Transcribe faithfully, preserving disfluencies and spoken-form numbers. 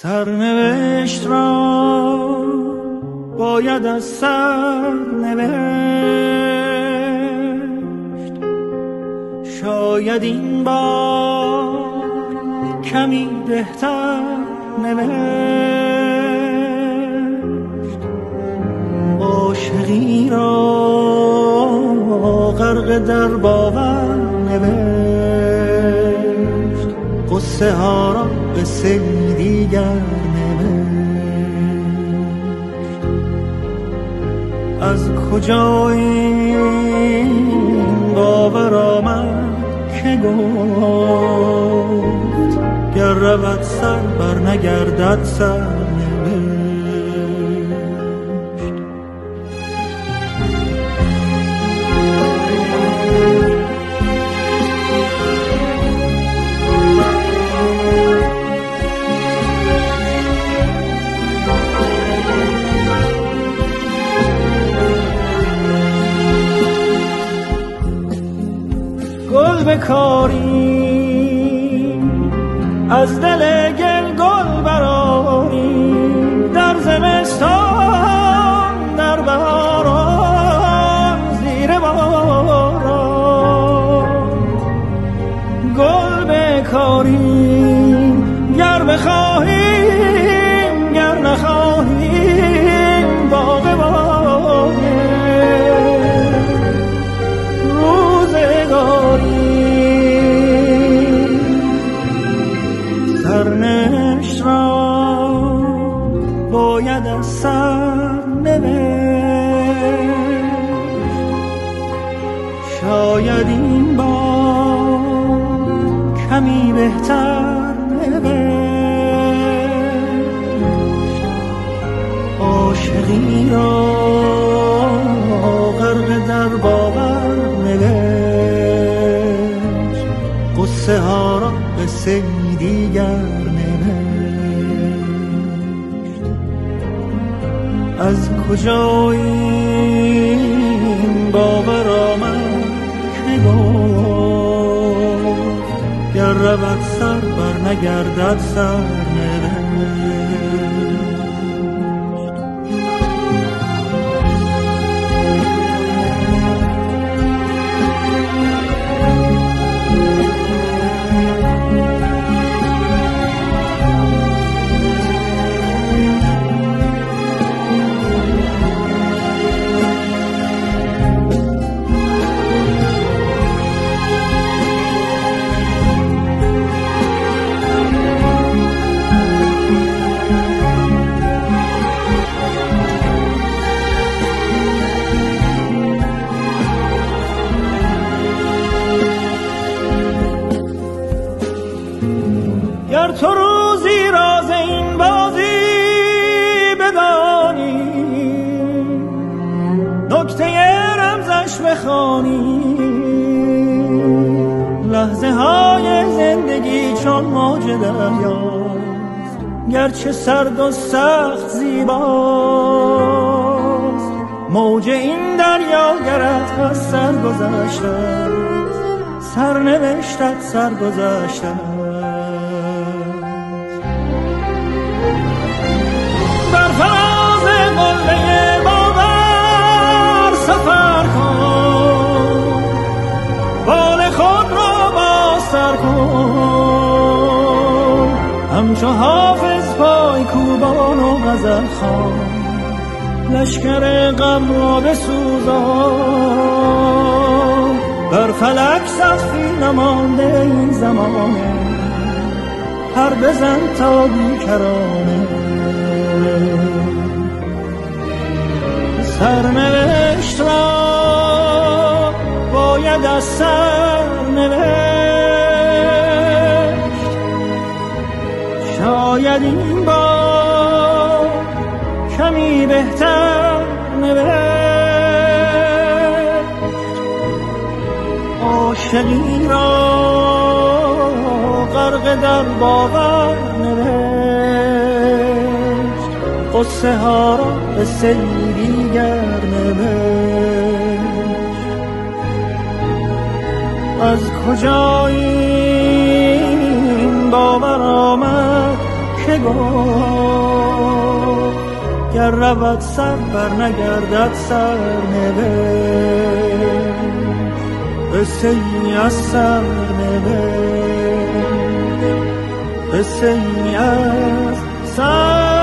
سرنوشت را باید از سر نوشت، شاید این بار کمی بهتر نوشت. عاشقی را غرق در باور نوشت، قصه ها را قصه دیگر نوشت. از کجا این باور آمد که گفت گر رود سر بر نگردد سر نوشت. گل بکاری از دل گل گل براری، در زمستان در بهاران زیر باران. گل بکاری گر بخواهیم گر نخواهیم باغ باغ روزگاری. سرنوشت را باید از سر نوشت، شاید این بار کمی بهتر نوشت. عاشقی را غرق در باور نوشت، قصه ها را قصه دیگر نوشت. از کجا این باور آمد که گفت گر رود سر بر نگردد سر نوشت. گر تو روزی راز این بازی بدانی، نکته رمزش بخوانی، لحظه های زندگی چون موج دریاست، گرچه سرد و سخت زیباست. موج این دریا گرت از سر گذشته، سرنوشتت سر گذشته. بر فراز قله باور سفر کن، بال خود را بازتر کن، همچو حافظ پای کوبان و غزل خوان، لشکر غم را بسوزان. بر فلک سقفی نمانده این زمانه، پر بزن تا بیکرانه. سرنوشت را باید از سر نوشت، شاید این بار کمی بهتر نوشت. عاشقی را غرق در باور نوشت، قصه ها را قصه دیگر نوشت. از کجا این باور آمد که گفت گر رود سر بر نگردد سر نوشت قصه ای از سر نوشت قصه ای از سر